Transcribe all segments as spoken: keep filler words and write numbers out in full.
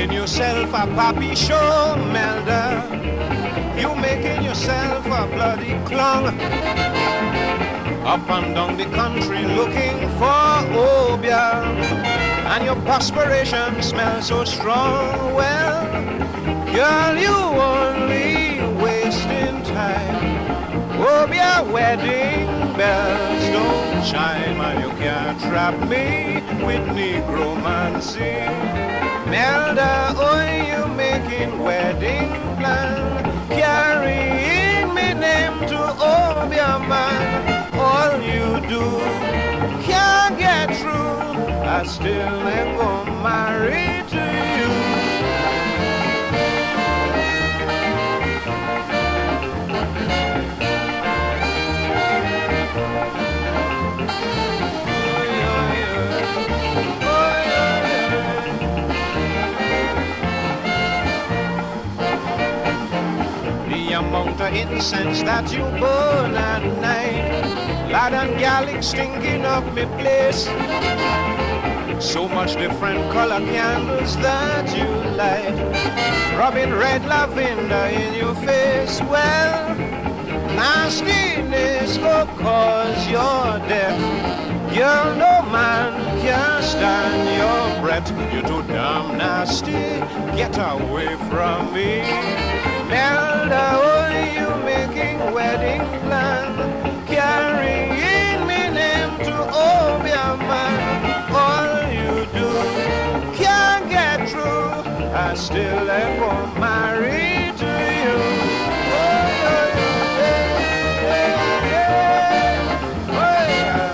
making yourself a poppy show, Melda. You making yourself a bloody clown. Up and down the country looking for Obia, and your perspiration smells so strong. Well, girl, you only wasting time. Obia wedding bells don't chime, and you can't trap me with negromancy. Melda, oh, you making wedding plan, carrying me name to Obia man. All you do can't get through. I still ain't gonna marry to you. The amount of incense that you burn at night, lad and gallic stinking up me place. So much different color candles that you light, rubbing red lavender in your face. Well, nastiness go cause your death. Girl, no man can stand your breath. You're too damn nasty, get away from me. Melda, oh, you making wedding plan, carrying me name to Obia man. All you do can't get through. I still ain't gonna marry to you. Oh, oh, oh, yeah, yeah, oh, yeah.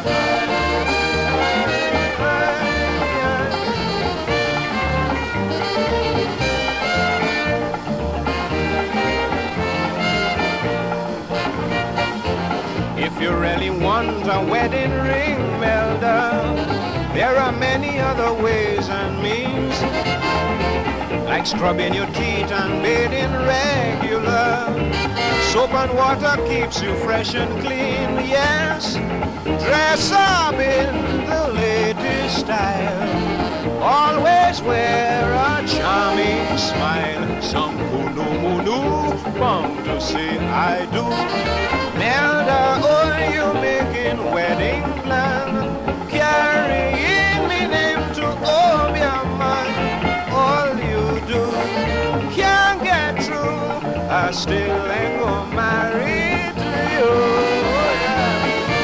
If you really want a wedding ring, Melda, there are many other ways and means, like scrubbing your teeth and bathing regular. Soap and water keeps you fresh and clean, yes. Dress up in the latest style. Always wear a charming smile. Some kulu-mulu bound to say I do. Melda, oh, you making wedding plan, carrying me name to Obia man. All you do can't get through. I still ain't gonna marry to you. Oh, yeah.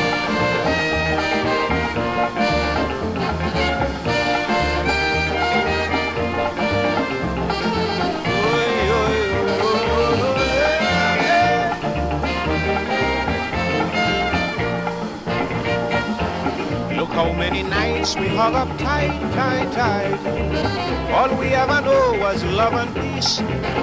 Look how many nights we hung up tight, tight, tight. All we ever know was love and peace.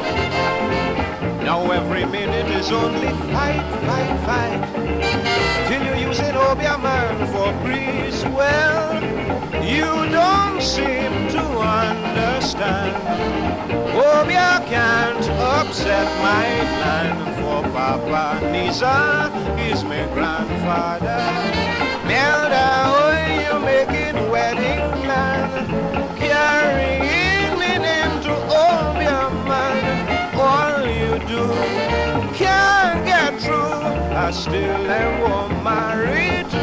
Now every minute is only fight, fight, fight, till you're using Obia man for breeze. Well, you don't seem to understand. Obia can't upset my plan, for Papa Nisa is my grandfather. Melda, oh, you making wedding plan, carrying me name to Obia man. All you do can't get through. I still am married to